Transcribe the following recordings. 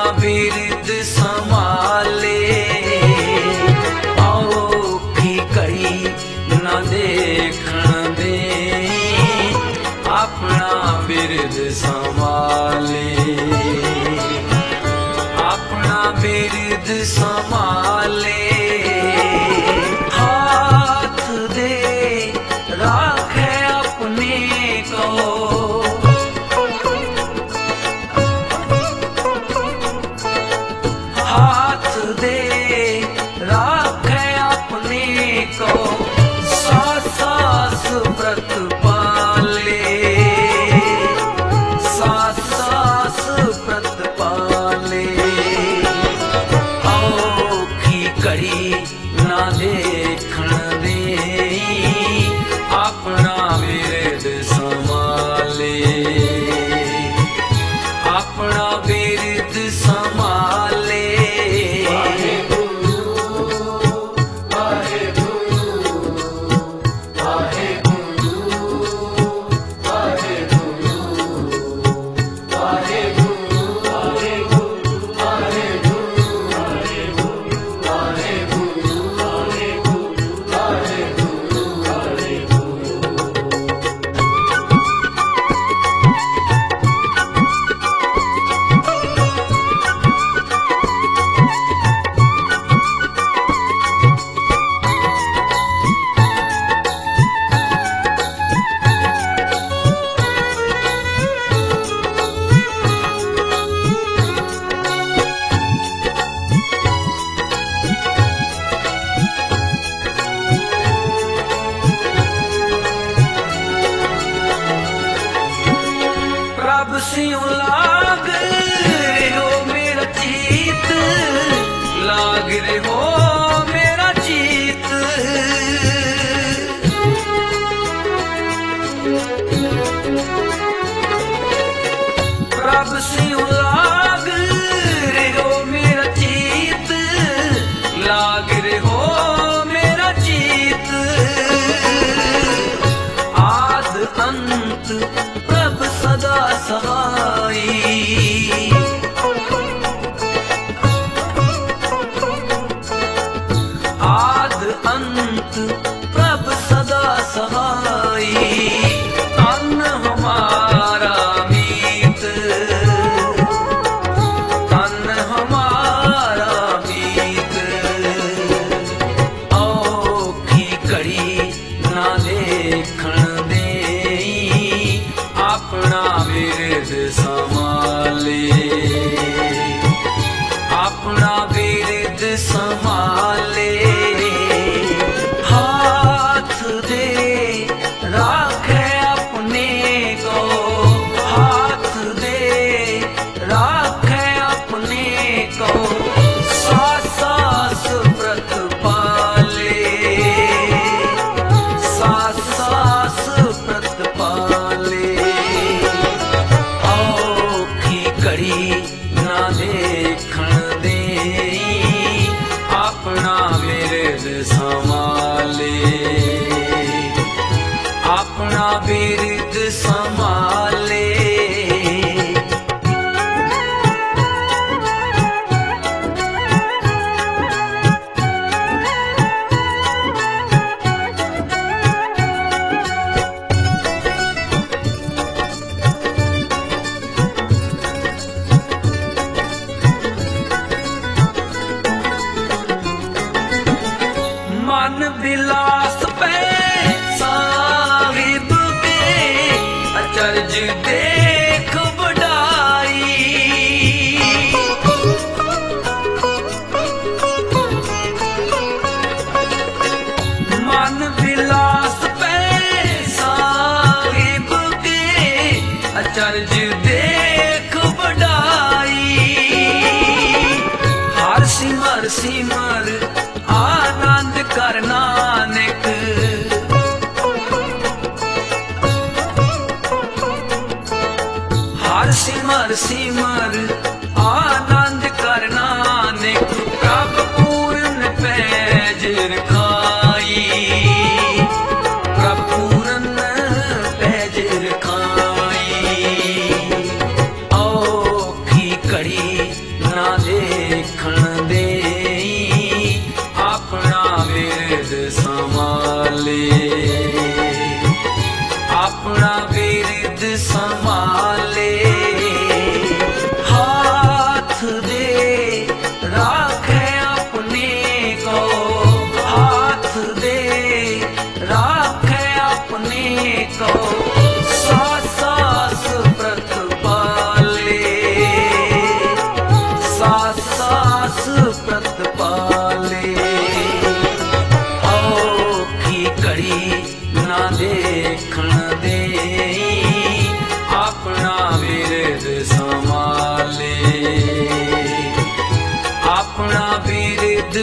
बिरद संभाले, औखी कड़ी न देखण दे, अपना बिरद संभाले, अपना बिरद संभाले। हाथ दे राखे अपने को, हाथ दे राखे अपने को, सास सास व्रत पाले, सास सास व्रत पाले। औखी कड़ी ना देखण दे, अपना बिरद संभाले, अपना बिरद संभाले। प्रभ सिंह लाग रे हो मेरा चीत, लाग रे हो मेरा चीत। प्रभ सिंह लाग रे हो मेरा चीत, लाग रे हो मेरा चीत। आद अंत प्रभ सदा सहाई, आद अंत प्रभ सदा सहाई। तन हमारा मीत, तन हमारा मीत। औखी कड़ी ना देखण दे, अपना बिरद संभाले, अपना बिरद संभाले। हाथ दे राखे अपने को, हाथ दे राखे अपने को, सास सास व्रत पाले, सास सास व्रत पाले। औखी कड़ी ना देखण दे, अपना बिरद संभाले, अपना बिरद संभाले। मन विलास पे साहिब के,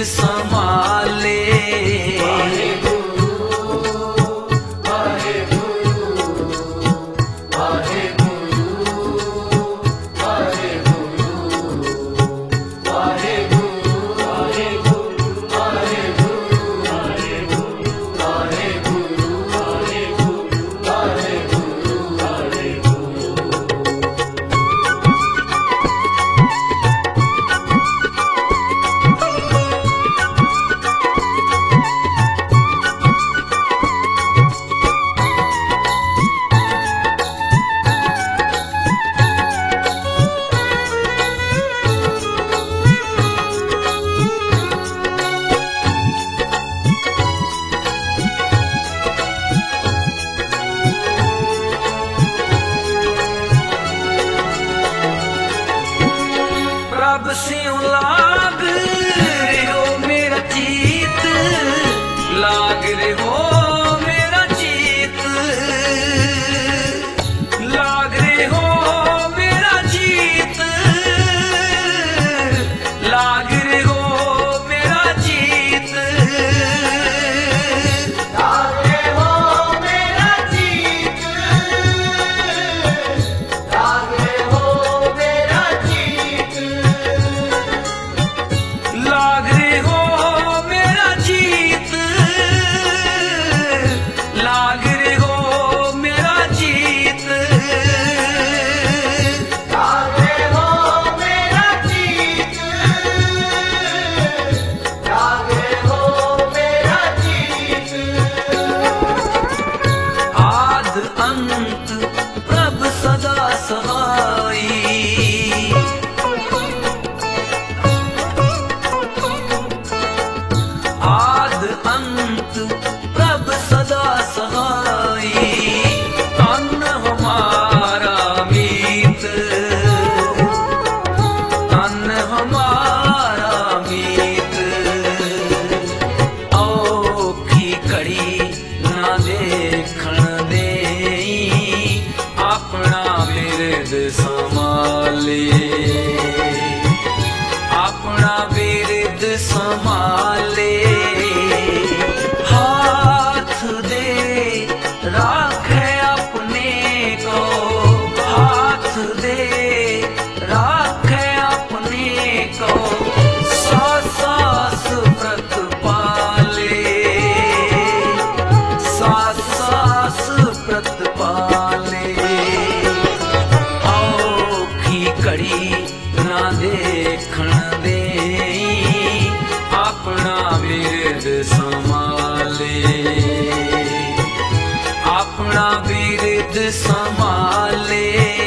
संभाले। प्रभ सिंह लाग रे हो मेरा चीत, लाग रे हो मेरा चीत, लाग रे हो मेरा चीत, लाग रे हो मेरा चीत, लाग रे हो मेरा चीत, लाग रे हो मेरा चीत, लाग रे हो मेरा चीत, लाग रे हो मेरा चीत, लाग रे हो मेरा चीत, लाग रे हो मेरा चीत। आद अंत प्रभ सदा सहाई, आद अंत प्रभ सदा सहाई, तन हमारा मीत, तन हमारा मीत, औखी कड़ी ना देखण देई, अपना बिरद संभाले, अपना बिरद संभाले, हाथ दे राखे अपने को, हाथ दे राखे अपने को, सास सास व्रत पाले, सास सास व्रत पाले, औखी कड़ी ना देखण देई, अपना बिरद संभाले, अपना बिरद संभाले।